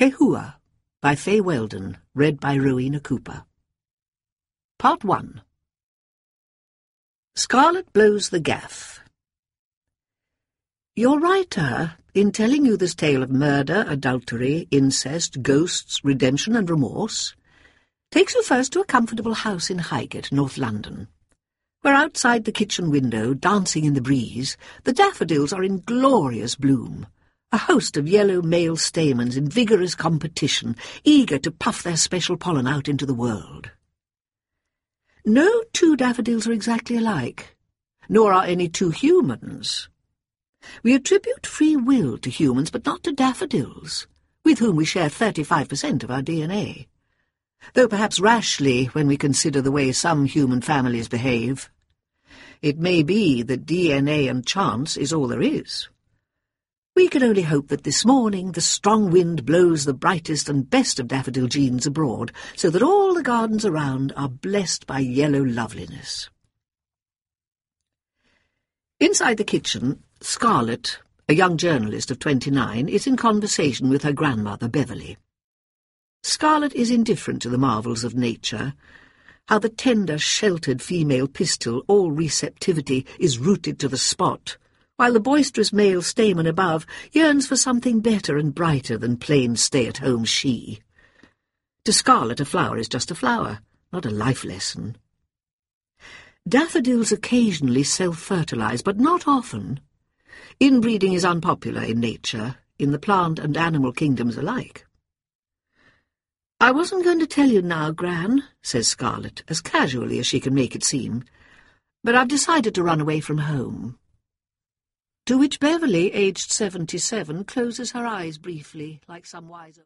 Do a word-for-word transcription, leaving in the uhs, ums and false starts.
Kehua by Fay Weldon, read by Rowena Cooper. Part one. Scarlet blows the gaff. You're right, her, in telling you this tale of murder, adultery, incest, ghosts, redemption and remorse. Takes you first to a comfortable house in Highgate, North London, where outside the kitchen window, dancing in the breeze, the daffodils are in glorious bloom, a host of yellow male stamens in vigorous competition, eager to puff their special pollen out into the world. No two daffodils are exactly alike, nor are any two humans. We attribute free will to humans, but not to daffodils, with whom we share thirty-five percent of our D N A. Though perhaps rashly when we consider the way some human families behave. It may be that D N A and chance is all there is. We can only hope that this morning the strong wind blows the brightest and best of daffodil genes abroad, so that all the gardens around are blessed by yellow loveliness. Inside the kitchen, Scarlet, a young journalist of twenty-nine, is in conversation with her grandmother, Beverly. Scarlet is indifferent to the marvels of nature, how the tender, sheltered female pistil, all receptivity, is rooted to the spot, while the boisterous male stamen above yearns for something better and brighter than plain stay-at-home she. To Scarlet, a flower is just a flower, not a life lesson. Daffodils occasionally self-fertilize, but not often. Inbreeding is unpopular in nature, in the plant and animal kingdoms alike. "I wasn't going to tell you now, Gran," says Scarlet, as casually as she can make it seem, "but I've decided to run away from home." To which Beverly, aged seventy-seven, closes her eyes briefly, like some wiser...